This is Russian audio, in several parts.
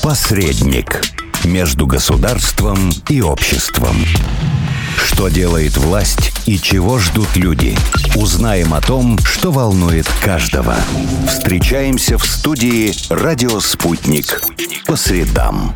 Посредник между государством и обществом. Что делает власть и чего ждут люди? Узнаем о том, что волнует каждого. Встречаемся в студии «Радио Спутник» по средам.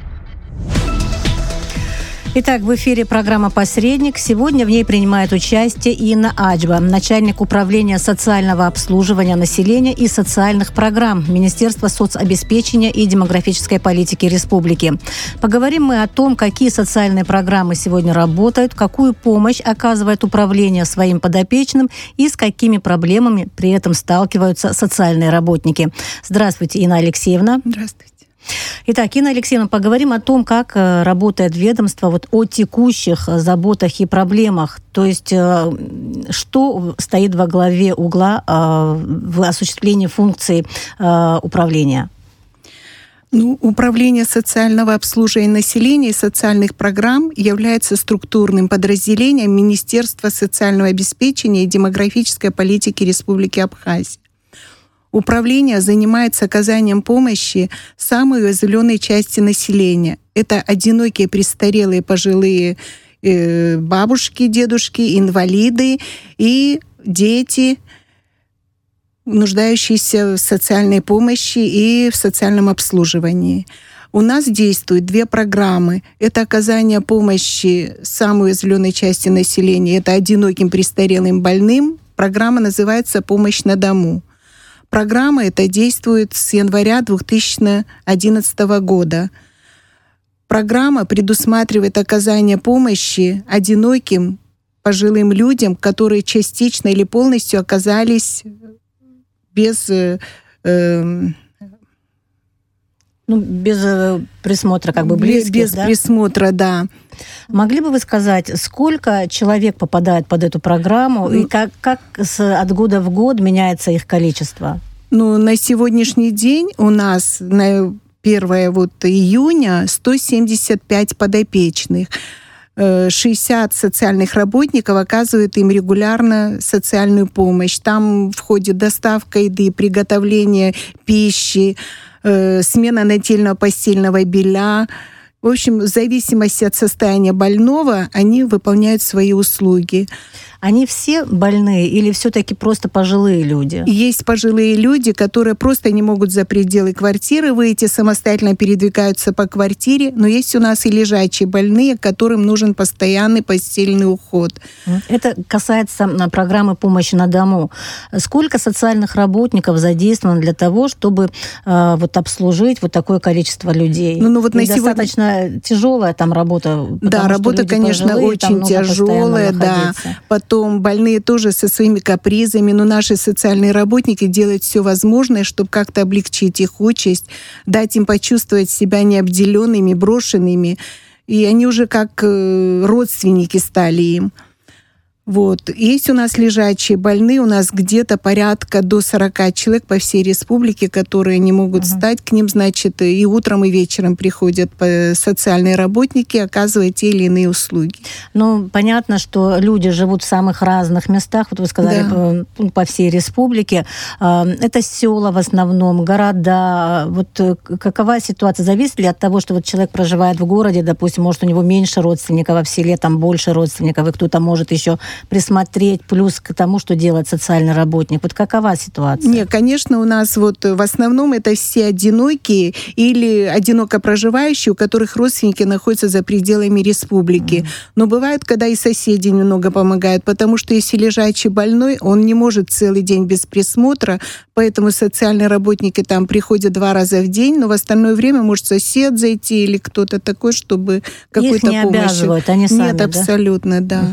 Итак, в эфире программа «Посредник». Сегодня в ней принимает участие Инна Аджба, начальник управления социального обслуживания населения и социальных программ Министерства соцобеспечения и демографической политики Республики. Поговорим мы о том, какие социальные программы сегодня работают, какую помощь оказывает управление своим подопечным и с какими проблемами при этом сталкиваются социальные работники. Здравствуйте, Инна Алексеевна. Здравствуйте. Итак, Инна Алексеевна, поговорим о том, как работает ведомство, о текущих заботах и проблемах. То есть, что стоит во главе угла в осуществлении функций управления? Управление социального обслуживания населения и социальных программ является структурным подразделением Министерства социального обеспечения и демографической политики Республики Абхазия. Управление занимается оказанием помощи самой уязвленной части населения. Это одинокие престарелые пожилые бабушки, дедушки, инвалиды и дети, нуждающиеся в социальной помощи и в социальном обслуживании. У нас действуют 2 программы. Это оказание помощи самой уязвленной части населения. Это одиноким престарелым больным. Программа называется «Помощь на дому». Программа эта действует с января 2011 года. Программа предусматривает оказание помощи одиноким пожилым людям, которые частично или полностью оказались без присмотра, близких, без присмотра, да. Могли бы вы сказать, сколько человек попадает под эту программу и как от года в год меняется их количество? На сегодняшний день у нас на 1 июня 175 подопечных. 60 социальных работников оказывают им регулярно социальную помощь. Там входит доставка еды, приготовление пищи, смена нательного постельного белья. В общем, в зависимости от состояния больного, они выполняют свои услуги. Они все больные или все-таки просто пожилые люди? Есть пожилые люди, которые просто не могут за пределы квартиры выйти, самостоятельно передвигаются по квартире. Но есть у нас и лежачие больные, которым нужен постоянный постельный уход. Это касается программы помощи на дому. Сколько социальных работников задействовано для того, чтобы обслужить такое количество людей? Достаточно тяжелая там работа. Да, работа, конечно, пожилые, очень тяжелая, да. Потом больные тоже со своими капризами, но наши социальные работники делают все возможное, чтобы как-то облегчить их участь, дать им почувствовать себя необделенными, брошенными. И они уже как родственники стали им. Есть у нас лежачие больные, у нас где-то порядка до 40 человек по всей республике, которые не могут встать. К ним, и утром, и вечером приходят социальные работники, оказывая те или иные услуги. Понятно, что люди живут в самых разных местах. Вы сказали, да. По всей республике. Это села в основном, города. Какова ситуация? Зависит ли от того, что человек проживает в городе, допустим, может, у него меньше родственников, а в селе там больше родственников, и кто-то может еще присмотреть, плюс к тому, что делает социальный работник. Какова ситуация? Нет, конечно, у нас в основном это все одинокие или одиноко проживающие, у которых родственники находятся за пределами республики. Но бывает, когда и соседи немного помогают, потому что если лежачий больной, он не может целый день без присмотра, поэтому социальные работники там приходят 2 раза в день, но в остальное время может сосед зайти или кто-то такой, чтобы какую-то помощь. Их не обязывают, они сами, Нет, абсолютно, да.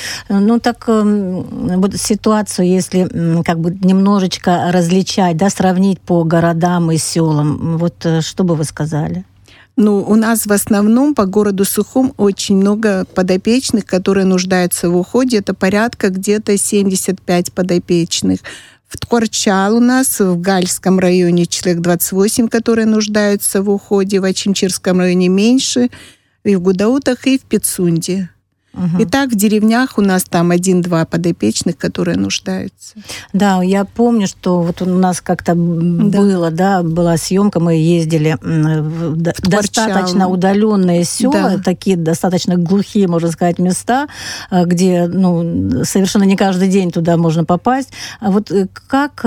Ситуацию, если немножечко различать, сравнить по городам и селам, что бы вы сказали? У нас в основном по городу Сухум очень много подопечных, которые нуждаются в уходе. Это порядка где-то 75 подопечных. В Ткорчал у нас в Гальском районе человек 28, которые нуждаются в уходе. В Ачимчирском районе меньше. И в Гудаутах, и в Пицунде. И так в деревнях у нас там 1-2 подопечных, которые нуждаются. Да, я помню, что вот у нас как-то была съемка, мы ездили в достаточно удаленные села, такие достаточно глухие, можно сказать, места, где совершенно не каждый день туда можно попасть. А вот как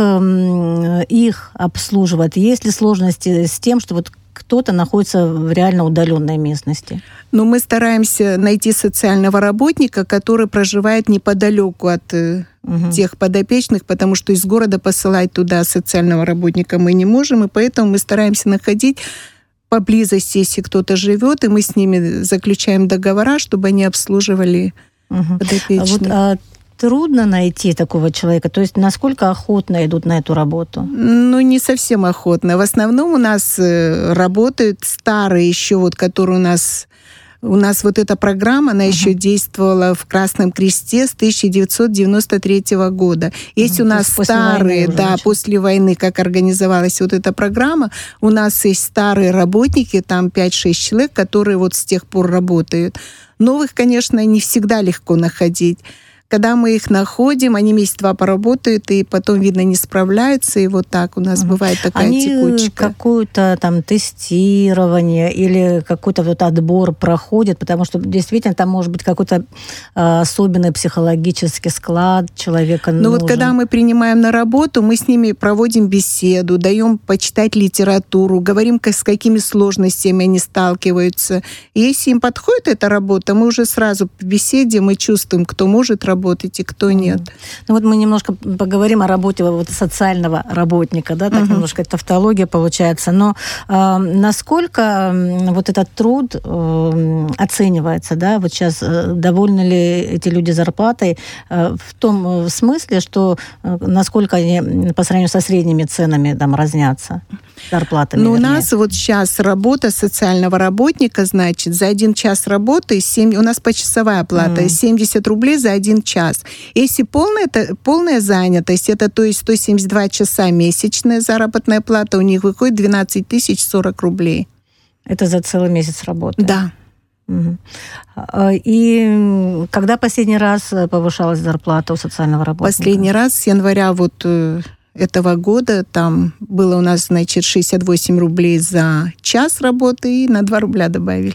их обслуживать? Есть ли сложности с тем, что вот кто-то находится в реально удаленной местности? Мы стараемся найти социального работника, который проживает неподалеку от тех подопечных, потому что из города посылать туда социального работника мы не можем, и поэтому мы стараемся находить поблизости, если кто-то живет, и мы с ними заключаем договора, чтобы они обслуживали подопечных. Трудно найти такого человека? То есть насколько охотно идут на эту работу? Не совсем охотно. В основном у нас работают старые еще, которые у нас вот эта программа, она еще действовала в Красном Кресте с 1993 года. Есть у нас старые, после войны, как организовалась вот эта программа, у нас есть старые работники, там 5-6 человек, которые вот с тех пор работают. Новых, конечно, не всегда легко находить. Когда мы их находим, они месяц-два поработают, и потом, видно, не справляются, и вот так у нас бывает такая текучка. Они какое-то там тестирование или какой-то вот отбор проходят, потому что действительно там может быть какой-то особенный психологический склад человека нужен. Вот когда мы принимаем на работу, мы с ними проводим беседу, даем почитать литературу, говорим, с какими сложностями они сталкиваются. И если им подходит эта работа, мы уже сразу в беседе мы чувствуем, кто может работать и кто нет. Вот мы немножко поговорим о работе социального работника, так немножко тавтология получается, но насколько вот этот труд оценивается, вот сейчас довольны ли эти люди зарплатой в том смысле, что насколько они по сравнению со средними ценами там разнятся зарплатами? У нас вот сейчас работа социального работника, значит, за 1 час работы у нас почасовая оплата, 70 рублей за 1 час. Если полная занятость, это то есть 172 часа месячная заработная плата, у них выходит 12 040 рублей. Это за целый месяц работы? Да. И когда последний раз повышалась зарплата у социального работника? Последний раз с января этого года там было у нас, 68 рублей за час работы, и на 2 рубля добавили.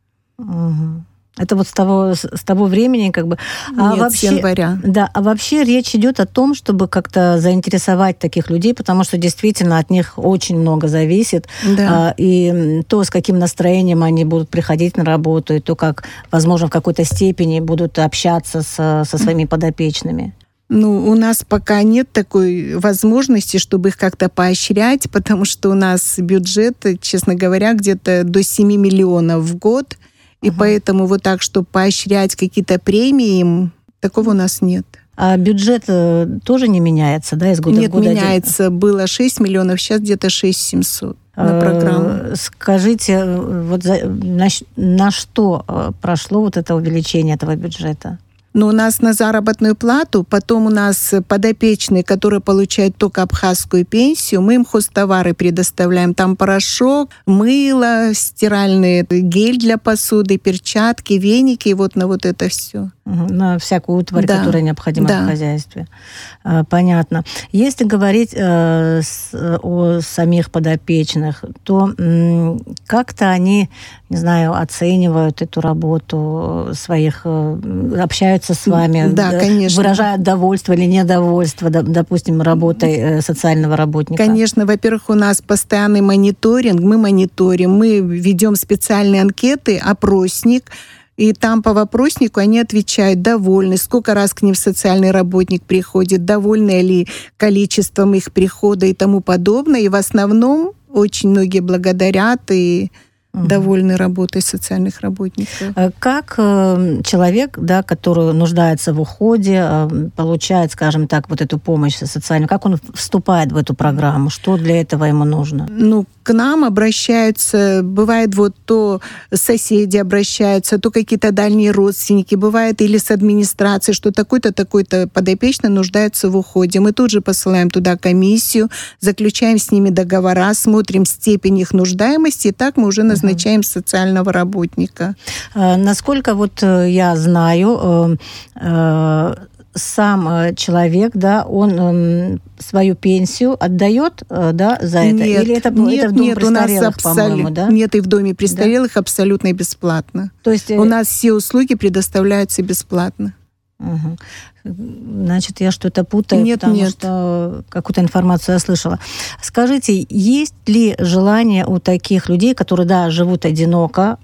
Это вот с того времени Нет, с января. Да, а вообще речь идет о том, чтобы как-то заинтересовать таких людей, потому что действительно от них очень много зависит. Да. И то, с каким настроением они будут приходить на работу, и то, как, возможно, в какой-то степени будут общаться со своими подопечными. У нас пока нет такой возможности, чтобы их как-то поощрять, потому что у нас бюджет, честно говоря, где-то до 7 миллионов в год. И поэтому вот так, чтобы поощрять какие-то премии им, такого у нас нет. А бюджет тоже не меняется, из года в год? Нет, меняется. Было 6 миллионов, сейчас где-то 6 700 на программу. Скажите, на что прошло вот это увеличение этого бюджета? У нас на заработную плату, потом у нас подопечные, которые получают только абхазскую пенсию, мы им хозтовары предоставляем. Там порошок, мыло, стиральный гель для посуды, перчатки, веники, на вот это все. На всякую утварь, которая необходима в хозяйстве. Понятно. Если говорить о самих подопечных, то как-то они, не знаю, оценивают эту работу своих, общаются с вами, конечно. Выражают довольство или недовольство, допустим, работой социального работника? Конечно. Во-первых, у нас постоянный мониторинг, мы мониторим, мы ведем специальные анкеты, опросник, и там по вопроснику они отвечают, довольны, сколько раз к ним социальный работник приходит, довольны ли количеством их прихода и тому подобное. И в основном очень многие благодарят и довольны работой социальных работников. Как человек, который нуждается в уходе, получает, скажем так, вот эту помощь социальную, как он вступает в эту программу? Что для этого ему нужно? К нам обращаются, бывает то соседи обращаются, то какие-то дальние родственники, бывает или с администрации, что такой-то, такой-то подопечный нуждается в уходе. Мы тут же посылаем туда комиссию, заключаем с ними договора, смотрим степень их нуждаемости, и так мы уже назначаем назначаем социального работника. Насколько вот я знаю, сам человек, да, он свою пенсию отдает, да, за это? Нет, или это в доме престарелых, по-моему, да? Нет, и в доме престарелых абсолютно бесплатно. То есть у нас все услуги предоставляются бесплатно. Угу. Значит, я что-то путаю, потому что какую-то информацию я слышала. Скажите, есть ли желание у таких людей, которые, да, живут одиноко,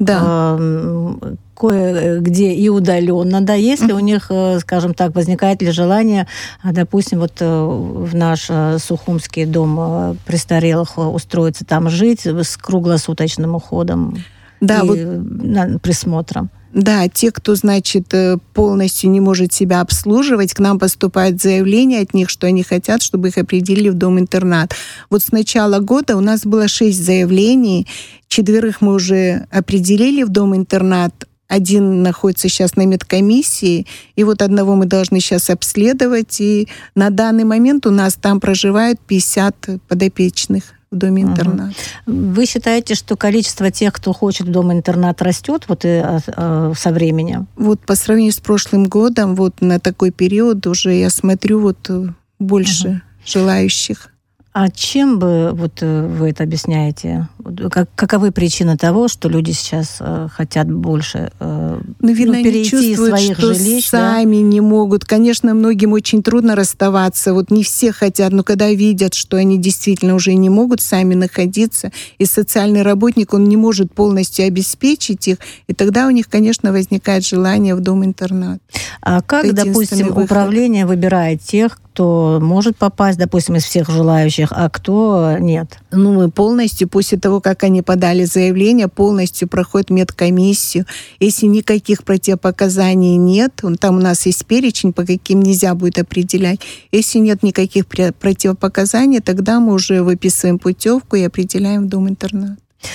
кое-где и удаленно, да, если у них, скажем так, возникает ли желание, допустим, вот в наш Сухумский дом престарелых устроиться там жить с круглосуточным уходом и присмотром? Да, те, кто, значит, полностью не может себя обслуживать, к нам поступают заявления от них, что они хотят, чтобы их определили в дом-интернат. Вот с начала года у нас было 6 заявлений, 4 мы уже определили в дом-интернат, 1 находится сейчас на медкомиссии, и вот 1 мы должны сейчас обследовать, и на данный момент у нас там проживают 50 подопечных в доме-интернат. Вы считаете, что количество тех, кто хочет в дом-интернат, растет вот со временем? Вот по сравнению с прошлым годом, вот на такой период уже я смотрю вот больше желающих. А чем бы вот вы это объясняете? Каковы причины того, что люди сейчас хотят больше видно, перейти они из своих что жилищ? Сами не могут. Конечно, многим очень трудно расставаться. Вот не все хотят, но когда видят, что они действительно уже не могут сами находиться, и социальный работник, он не может полностью обеспечить их, и тогда у них, конечно, возникает желание в дом-интернат. А как, допустим, управление выбирает тех, кто может попасть, допустим, из всех желающих, а кто нет? Мы полностью, после того, как они подали заявление, полностью проходят медкомиссию. Если никаких противопоказаний нет, там у нас есть перечень, по каким нельзя будет определять. Если нет никаких противопоказаний, тогда мы уже выписываем путевку и определяем в дом-интернат.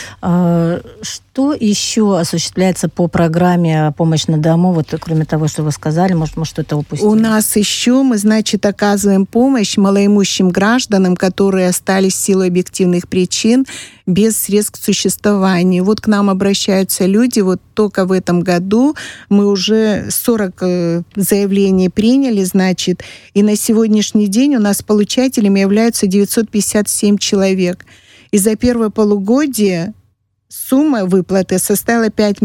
Что еще осуществляется по программе «Помощь на дому», вот кроме того, что вы сказали, может, мы что-то упустили? У нас еще мы, значит, оказываем помощь малоимущим гражданам, которые остались в силу объективных причин без средств к существованию. Вот к нам обращаются люди, вот только в этом году мы уже 40 заявлений приняли, значит, и на сегодняшний день у нас получателями являются 957 человек. И за первое полугодие сумма выплаты составила 5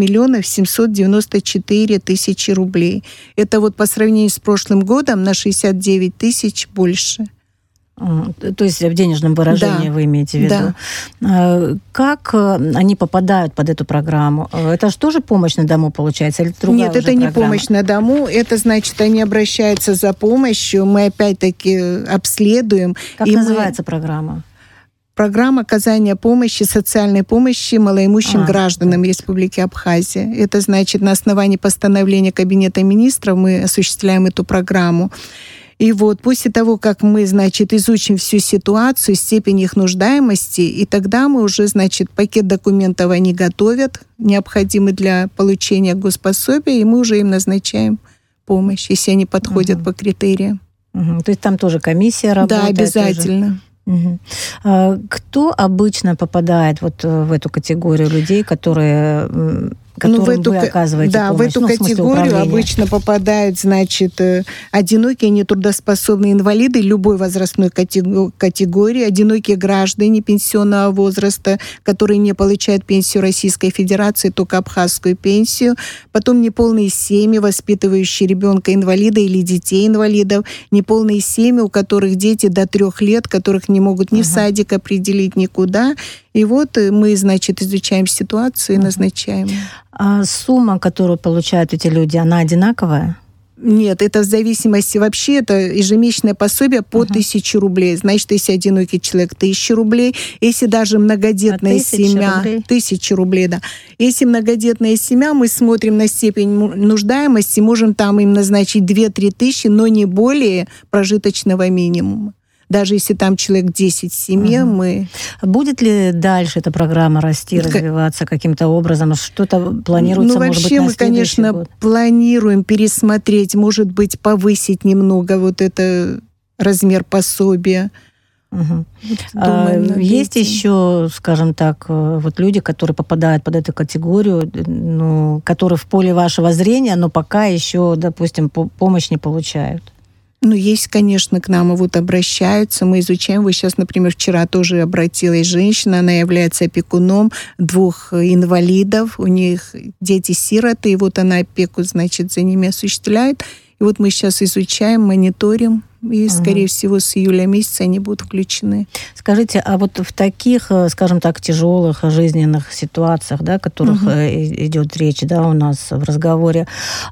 794 000 рублей. Это вот по сравнению с прошлым годом на 69 000 больше. То есть в денежном выражении вы имеете в виду. Да. Как они попадают под эту программу? Это же тоже помощь на дому получается? Или другая Нет, это программа? Не помощь на дому. Это значит, они обращаются за помощью. Мы опять-таки обследуем. Как называется программа? Программа оказания помощи, социальной помощи малоимущим гражданам Республики Абхазия. Это значит, на основании постановления Кабинета министров мы осуществляем эту программу. И вот после того, как мы, значит, изучим всю ситуацию, степень их нуждаемости, и тогда мы уже, значит, пакет документов они готовят, необходимый для получения госпособия, и мы уже им назначаем помощь, если они подходят по критериям. То есть там тоже комиссия работает? Да, обязательно. Тоже. Кто обычно попадает вот в эту категорию людей, которым вы оказываете помощь? В эту категорию обычно попадают, значит, одинокие нетрудоспособные инвалиды любой возрастной категории, одинокие граждане пенсионного возраста, которые не получают пенсию Российской Федерации, только абхазскую пенсию, потом неполные семьи, воспитывающие ребенка-инвалида или детей-инвалидов, неполные семьи, у которых дети до 3 лет, которых не могут ни в садик определить, никуда. И вот мы, значит, изучаем ситуацию и назначаем. А сумма, которую получают эти люди, она одинаковая? Нет, это в зависимости вообще, это ежемесячное пособие по 1000 рублей. Значит, если одинокий человек, 1000 рублей. Если даже многодетная семья, 1000 рублей, да. Если многодетная семья, мы смотрим на степень нуждаемости, можем там им назначить 2-3 тысячи, но не более прожиточного минимума. Даже если там человек 10 в семье, мы... Будет ли дальше эта программа расти, развиваться каким-то образом? Что-то планируется, может быть, на следующий год? Вообще мы, конечно, планируем пересмотреть, может быть, повысить немного вот это размер пособия. Угу. Вот есть еще, скажем так, вот люди, которые попадают под эту категорию, ну, которые в поле вашего зрения, но пока еще, допустим, помощь не получают? Ну, есть, конечно, к нам вот обращаются, мы изучаем. Вот сейчас, например, вчера тоже обратилась женщина, она является опекуном 2 инвалидов, у них дети-сироты, и вот она опеку, значит, за ними осуществляет. И вот мы сейчас изучаем, мониторим, и, скорее всего, с июля месяца они будут включены. Скажите, а вот в таких, скажем так, тяжелых жизненных ситуациях, да, о которых идет речь, да, у нас в разговоре,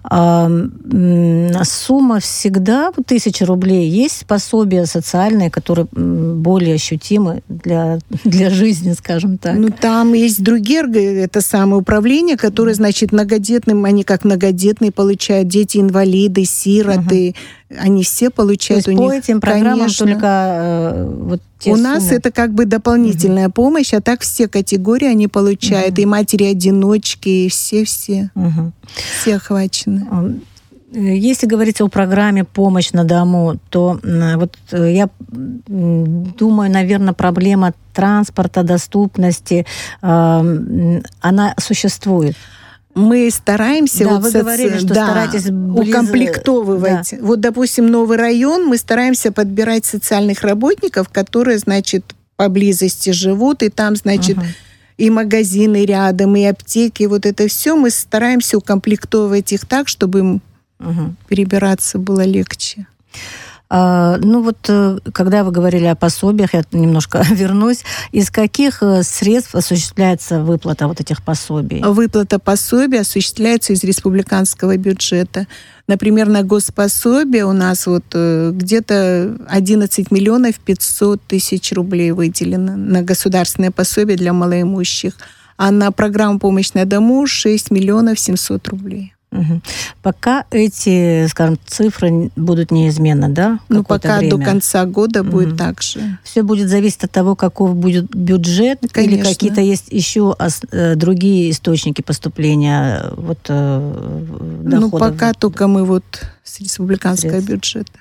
сумма всегда 1000 рублей? Есть пособия социальные, которые более ощутимы для жизни, скажем так? Ну, там есть другие, это самое управление, которое, значит, многодетным, они как многодетные получают, дети-инвалиды, сироты, они все получают. То есть по этим программам, конечно, только вот те суммы? Нас это как бы дополнительная помощь, а так все категории они получают, и матери-одиночки, и все все охвачены. Если говорить о программе «Помощь на дому», то вот я думаю, наверное, проблема транспорта, доступности, она существует. Мы стараемся... Да, вы говорили, что стараетесь укомплектовывать. Да. Вот, допустим, новый район, мы стараемся подбирать социальных работников, которые, значит, поблизости живут, и там, значит, и магазины рядом, и аптеки, вот это все мы стараемся укомплектовывать их так, чтобы им перебираться было легче. Ну вот, когда вы говорили о пособиях, я немножко вернусь, из каких средств осуществляется выплата вот этих пособий? Выплата пособий осуществляется из республиканского бюджета. Например, на госпособие у нас вот где-то 11 миллионов 500 тысяч рублей выделено на государственное пособие для малоимущих, а на программу «Помощь на дому» 6 миллионов 700 рублей. Пока эти, скажем, цифры будут неизменны, да? Ну, пока время? До конца года будет так же. Все будет зависеть от того, каков будет бюджет, конечно, или какие-то есть еще другие источники поступления доходов? Ну, пока только мы вот с республиканского бюджета.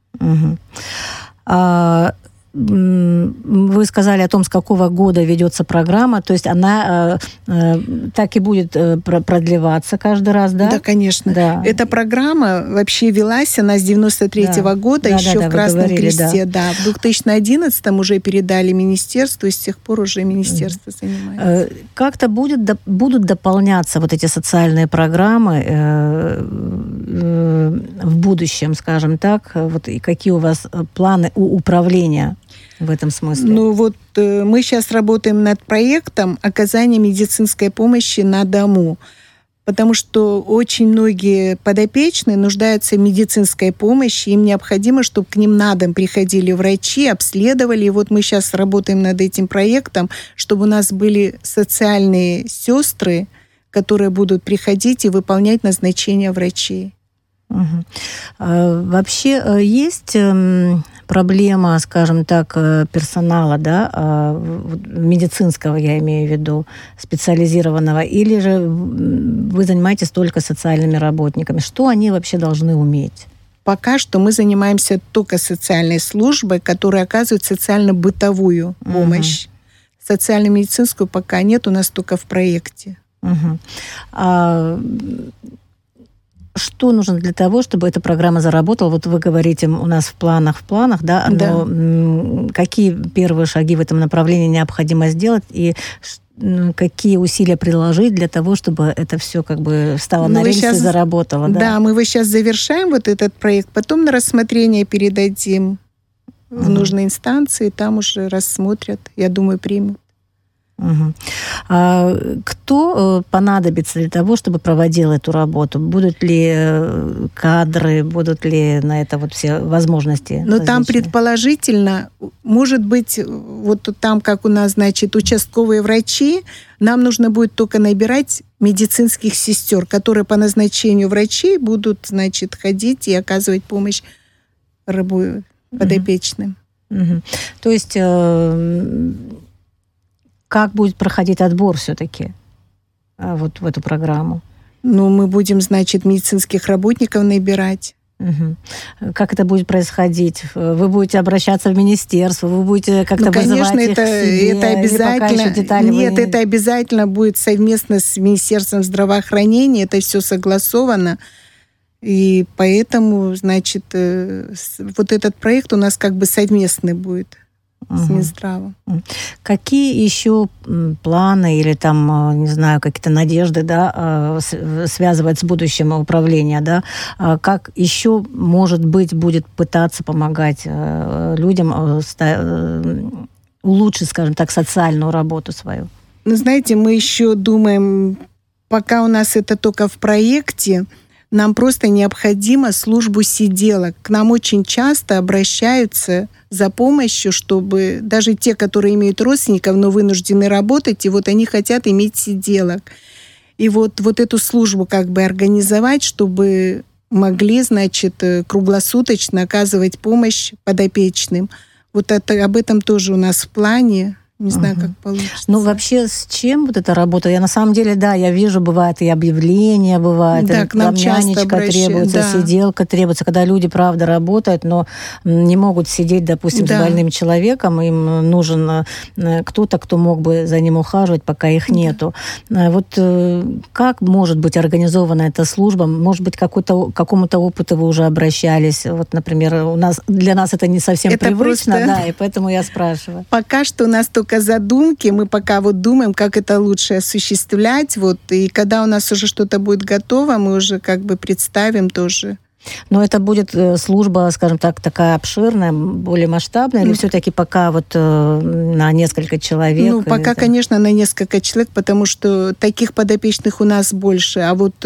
Вы сказали о том, с какого года ведется программа, то есть она так и будет продлеваться каждый раз, да? Да, конечно. Да. Эта программа вообще велась, она с 93-го года, еще в Красном Кресте. Да. В 2011-м уже передали министерству, и с тех пор уже министерство занимается. Как-то будут дополняться вот эти социальные программы в будущем, скажем так? Вот, и какие у вас планы у управления в этом смысле? Ну вот мы сейчас работаем над проектом оказания медицинской помощи на дому, потому что очень многие подопечные нуждаются в медицинской помощи, им необходимо, чтобы к ним на дом приходили врачи, обследовали. И вот мы сейчас работаем над этим проектом, чтобы у нас были социальные сестры, которые будут приходить и выполнять назначения врачей. Вообще есть проблема, скажем так, персонала, да, медицинского, я имею в виду, специализированного, или же вы занимаетесь только социальными работниками? Что они вообще должны уметь? Пока что мы занимаемся только социальной службой, которая оказывает социально-бытовую помощь. Социально-медицинскую пока нет, у нас только в проекте. Что нужно для того, чтобы эта программа заработала? Вот вы говорите, у нас в планах, да, но какие первые шаги в этом направлении необходимо сделать и какие усилия приложить для того, чтобы это все как бы стало на рельсы и заработало? Да, мы сейчас завершаем вот этот проект, потом на рассмотрение передадим в нужные инстанции, там уже рассмотрят, я думаю, примут. Кто понадобится для того, чтобы проводил эту работу? Будут ли кадры, будут ли на это вот все возможности? Ну, там предположительно, может быть, вот там, как у нас, значит, участковые врачи, нам нужно будет только набирать медицинских сестер, которые по назначению врачей будут, значит, ходить и оказывать помощь подопечным. То есть как будет проходить отбор все-таки вот в эту программу? Ну, мы будем, значит, медицинских работников набирать. Угу. Как это будет происходить? Вы будете обращаться в министерство, вы будете как-то вызывать их к себе? Это обязательно. Нет, это обязательно будет совместно с Министерством здравоохранения, это все согласовано. И поэтому, значит, вот этот проект у нас как бы совместный будет с Минздравом. Какие еще планы или там, не знаю, какие-то надежды, да, связывать с будущим управления, да? Как еще, может быть, будет пытаться помогать людям улучшить, скажем так, социальную работу свою? Ну, знаете, мы еще думаем, пока у нас это только в проекте, нам просто необходимо службу сиделок. К нам очень часто обращаются за помощью, чтобы даже те, которые имеют родственников, но вынуждены работать, и вот они хотят иметь сиделок. И вот эту службу как бы организовать, чтобы могли, значит, круглосуточно оказывать помощь подопечным. Вот об этом тоже у нас в плане. Не знаю, как получится. Ну, вообще, с чем вот эта работа? Я на самом деле, да, я вижу, бывает и объявления, бывает, да, и там нянечка требуется, да. сиделка требуется, когда люди, правда, работают, но не могут сидеть, допустим, с больным человеком, им нужен кто-то, кто мог бы за ним ухаживать, пока их нету. Вот как может быть организована эта служба? Может быть, к какому-то опыту вы уже обращались? Вот, например, для нас это не совсем это привычно, просто... да, и поэтому я спрашиваю. Пока что у нас только задумки, мы пока вот думаем, как это лучше осуществлять, вот, и когда у нас уже что-то будет готово, мы уже как бы представим тоже. Но это будет служба, скажем так, такая обширная, более масштабная, или все-таки пока вот на несколько человек? Ну, пока, конечно, на несколько человек, потому что таких подопечных у нас больше, а вот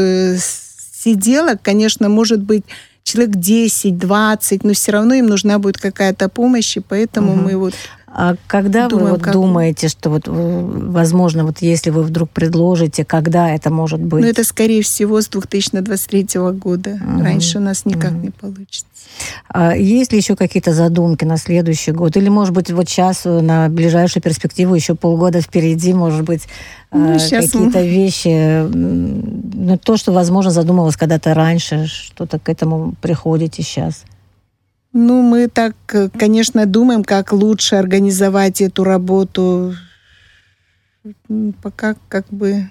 сиделок, конечно, может быть человек 10-20, но все равно им нужна будет какая-то помощь, и поэтому мы вот... А когда вы вот думаете, что вот, возможно, вот если вы вдруг предложите, когда это может быть? Ну, это, скорее всего, с 2023 года. Раньше у нас никак не получится. А есть ли еще какие-то задумки на следующий год? Или, может быть, вот сейчас на ближайшую перспективу, еще полгода впереди, может быть, какие-то вещи, ну, то, что, возможно, задумывалось когда-то раньше, что-то к этому приходите сейчас? Ну, мы так, конечно, думаем, как лучше организовать эту работу. Пока как бы...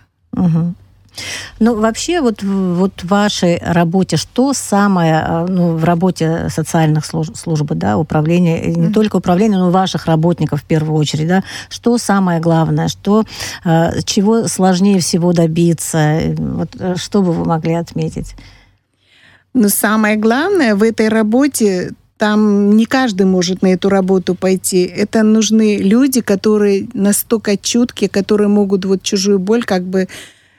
Ну, вообще, вот в вашей работе, что самое, ну, в работе социальных служб, да, управления, не только управления, но и ваших работников в первую очередь, да, что самое главное, чего сложнее всего добиться, вот, что бы вы могли отметить? Ну, самое главное в этой работе, там не каждый может на эту работу пойти. Это нужны люди, которые настолько чуткие, которые могут вот чужую боль как бы...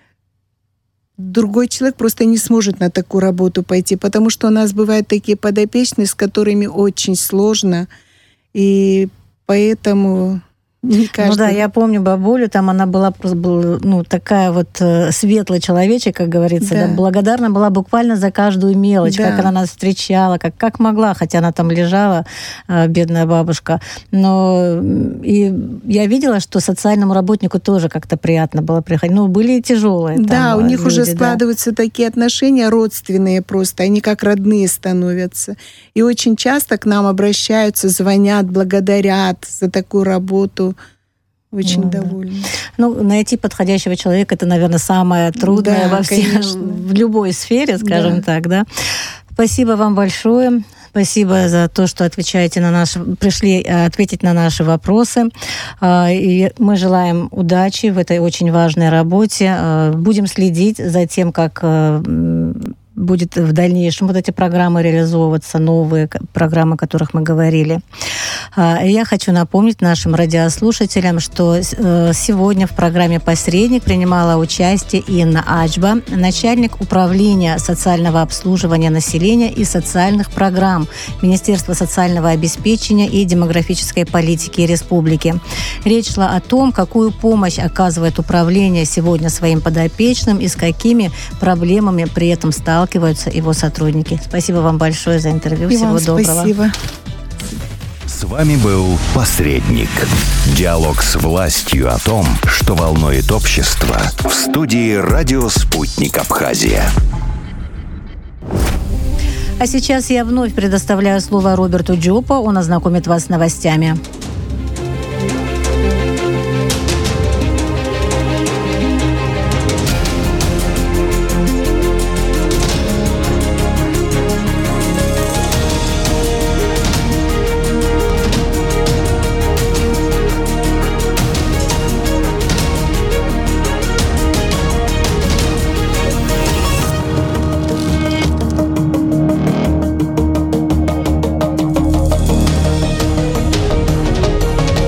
Другой человек просто не сможет на такую работу пойти, потому что у нас бывают такие подопечные, с которыми очень сложно, и поэтому... Ну да, я помню бабулю, там она была ну, такая вот светлый человечек, как говорится, да, благодарна была буквально за каждую мелочь, как она нас встречала, как могла, хотя она там лежала, бедная бабушка. Но и я видела, что социальному работнику тоже как-то приятно было приходить. Ну, были и тяжелые. Да, у них люди, уже складываются такие отношения родственные просто, они как родные становятся. И очень часто к нам обращаются, звонят, благодарят за такую работу. Очень довольна. Ну, найти подходящего человека, это, наверное, самое трудное в любой сфере, скажем так, да. Спасибо вам большое. Спасибо за то, что пришли ответить на наши вопросы. И мы желаем удачи в этой очень важной работе. Будем следить за тем, как будет в дальнейшем вот эти программы реализовываться, новые программы, о которых мы говорили. Я хочу напомнить нашим радиослушателям, что сегодня в программе «Посредник» принимала участие Инна Аджба, начальник управления социального обслуживания населения и социальных программ Министерства социального обеспечения и демографической политики Республики. Речь шла о том, какую помощь оказывает управление сегодня своим подопечным и с какими проблемами при этом сталкиваются его сотрудники. Спасибо вам большое за интервью. Всего доброго. Спасибо. С вами был «Посредник». Диалог с властью о том, что волнует общество. В студии «Радио Спутник Абхазия». А сейчас я вновь предоставляю слово Роберту Джоппо. Он ознакомит вас с новостями.